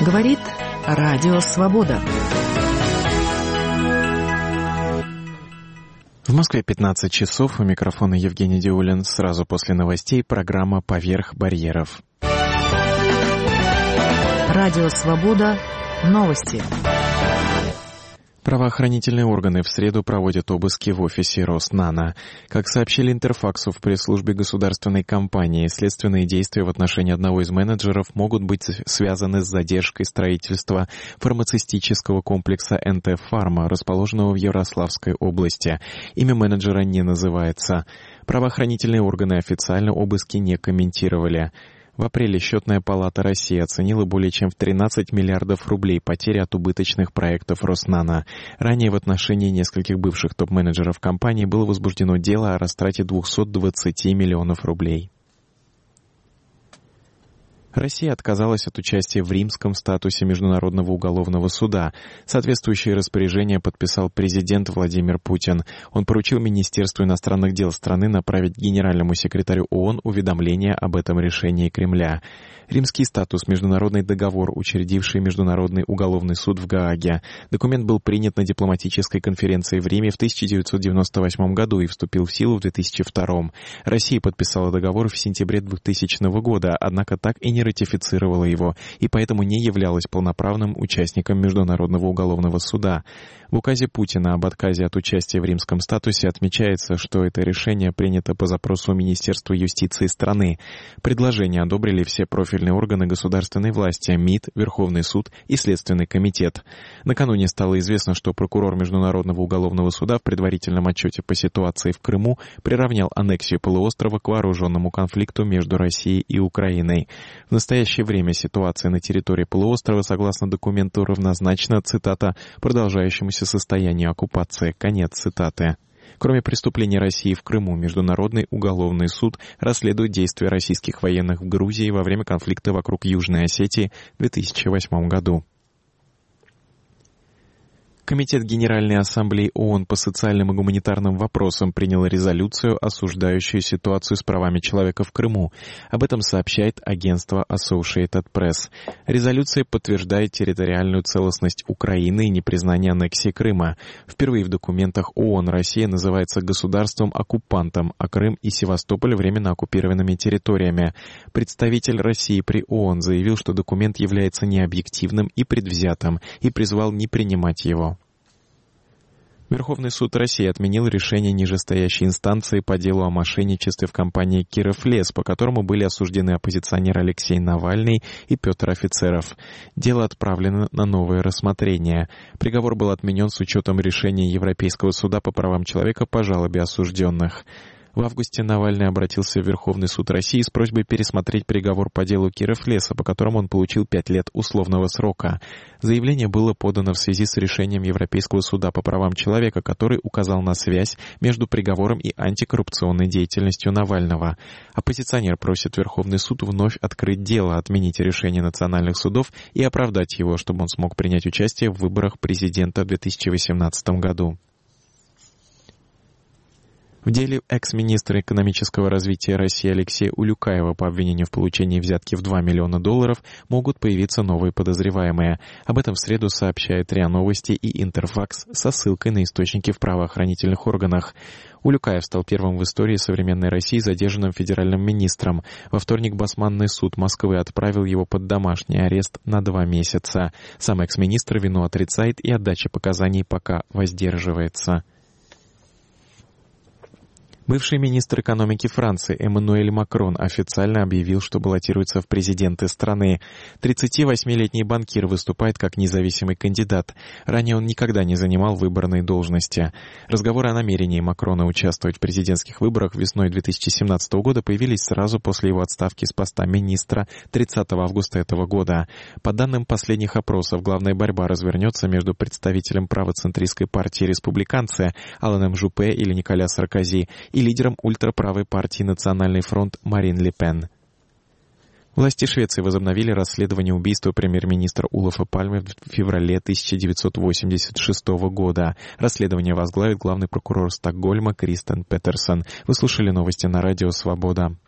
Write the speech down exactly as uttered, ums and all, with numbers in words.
Говорит Радио Свобода. В Москве пятнадцать часов. У микрофона Евгений Диулин. Сразу после новостей программа «Поверх барьеров». Радио Свобода. Новости. Правоохранительные органы в среду проводят обыски в офисе Роснано. Как сообщили Интерфаксу в пресс-службе государственной компании, следственные действия в отношении одного из менеджеров могут быть связаны с задержкой строительства фармацевтического комплекса эн тэ Фарма, расположенного в Ярославской области. Имя менеджера не называется. Правоохранительные органы официально обыски не комментировали. В апреле Счетная палата России оценила более чем в тринадцать миллиардов рублей потери от убыточных проектов Роснано. Ранее в отношении нескольких бывших топ-менеджеров компании было возбуждено дело о растрате двухсот двадцати миллионов рублей. Россия отказалась от участия в римском статусе Международного уголовного суда. Соответствующее распоряжение подписал президент Владимир Путин. Он поручил Министерству иностранных дел страны направить генеральному секретарю ООН уведомление об этом решении Кремля. Римский статус — международный договор, учредивший Международный уголовный суд в Гааге. Документ был принят на дипломатической конференции в Риме в тысяча девятьсот девяносто восьмом году и вступил в силу в две тысячи втором. Россия подписала договор в сентябре двухтысячного года, однако так и не ратифицировала его, и поэтому не являлась полноправным участником Международного уголовного суда. В указе Путина об отказе от участия в римском статусе отмечается, что это решение принято по запросу Министерства юстиции страны. Предложение одобрили все профильные органы государственной власти, МИД, Верховный суд и Следственный комитет. Накануне стало известно, что прокурор Международного уголовного суда в предварительном отчете по ситуации в Крыму приравнял аннексию полуострова к вооруженному конфликту между Россией и Украиной. В настоящее время ситуация на территории полуострова, согласно документу, равнозначна, цитата, «продолжающемуся состоянию оккупации». Конец цитаты. Кроме преступлений России в Крыму, Международный уголовный суд расследует действия российских военных в Грузии во время конфликта вокруг Южной Осетии в две тысячи восьмом году. Комитет Генеральной Ассамблеи ООН по социальным и гуманитарным вопросам принял резолюцию, осуждающую ситуацию с правами человека в Крыму. Об этом сообщает агентство Associated Press. Резолюция подтверждает территориальную целостность Украины и непризнание аннексии Крыма. Впервые в документах ООН Россия называется государством-оккупантом, а Крым и Севастополь временно оккупированными территориями. Представитель России при ООН заявил, что документ является необъективным и предвзятым, и призвал не принимать его. Верховный суд России отменил решение нижестоящей инстанции по делу о мошенничестве в компании «Кировлес», по которому были осуждены оппозиционер Алексей Навальный и Петр Офицеров. Дело отправлено на новое рассмотрение. Приговор был отменен с учетом решения Европейского суда по правам человека по жалобе осужденных. В августе Навальный обратился в Верховный суд России с просьбой пересмотреть приговор по делу Кировлеса, по которому он получил пять лет условного срока. Заявление было подано в связи с решением Европейского суда по правам человека, который указал на связь между приговором и антикоррупционной деятельностью Навального. Оппозиционер просит Верховный суд вновь открыть дело, отменить решение национальных судов и оправдать его, чтобы он смог принять участие в выборах президента в две тысячи восемнадцатом году. В деле экс-министра экономического развития России Алексея Улюкаева по обвинению в получении взятки в два миллиона долларов могут появиться новые подозреваемые. Об этом в среду сообщает РИА Новости и Интерфакс со ссылкой на источники в правоохранительных органах. Улюкаев стал первым в истории современной России задержанным федеральным министром. Во вторник Басманный суд Москвы отправил его под домашний арест на два месяца. Сам экс-министр вину отрицает и от дачи показаний пока воздерживается. Бывший министр экономики Франции Эммануэль Макрон официально объявил, что баллотируется в президенты страны. тридцативосьмилетний банкир выступает как независимый кандидат. Ранее он никогда не занимал выборной должности. Разговоры о намерении Макрона участвовать в президентских выборах весной две тысячи семнадцатого года появились сразу после его отставки с поста министра тридцатого августа этого года. По данным последних опросов, главная борьба развернется между представителем правоцентристской партии «Республиканцы» Аланом Жупе или Николя Саркози и лидером ультраправой партии «Национальный фронт» Марин Ле Пен. Власти Швеции возобновили расследование убийства премьер-министра Олафа Пальме в феврале тысяча девятьсот восемьдесят шестого года. Расследование возглавит главный прокурор Стокгольма Кристен Петерсон. Вы слушали новости на радио «Свобода».